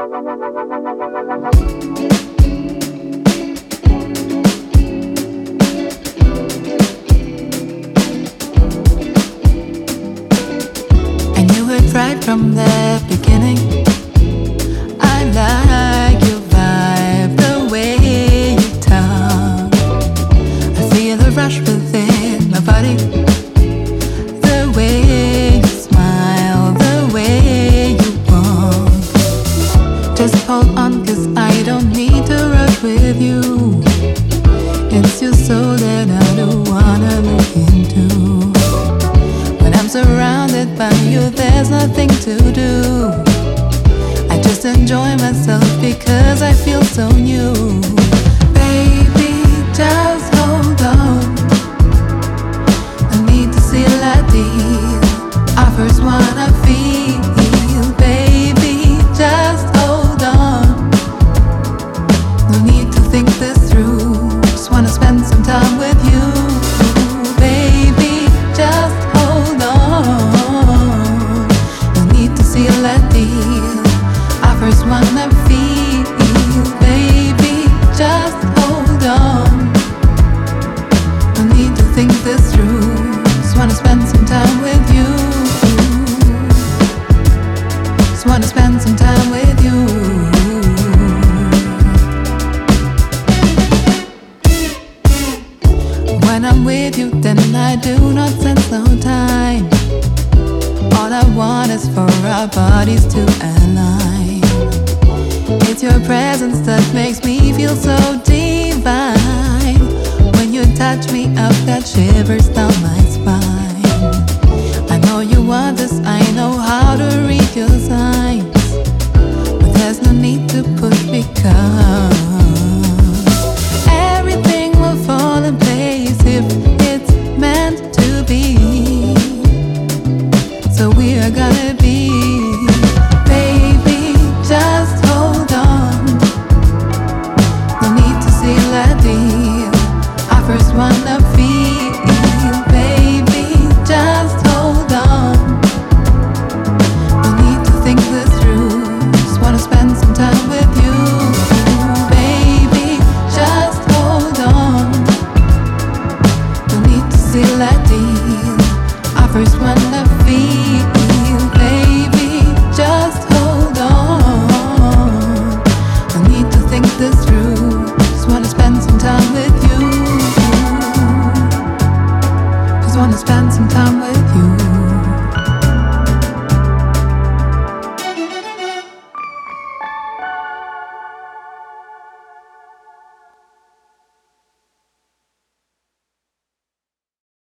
I knew it right from the beginning. I like your vibe, the way you talk. I feel the rush within my body, the way you smile, the way you walk. Just hold on, 'cause I don't need to rush with you. It's your soul that I don't wanna look into. When I'm surrounded by you, there's nothing to do. I just enjoy myself because I feel so new. Baby, just hold on. I need to seal a deal. I first wanna feel. Baby, just hold on. No need to think this through. Just wanna spend some time with you. Baby, just hold on. No need to seal a deal. I first wanna feel. Baby, just hold on. No need to think this through. Just wanna spend some time with you. Just wanna spend some time with you. When I'm with you, then I do not sense no time. All I want is for our bodies to align. It's your presence that makes me feel so divine. When you touch me up, that shivers down my spine. I know you want this, I know how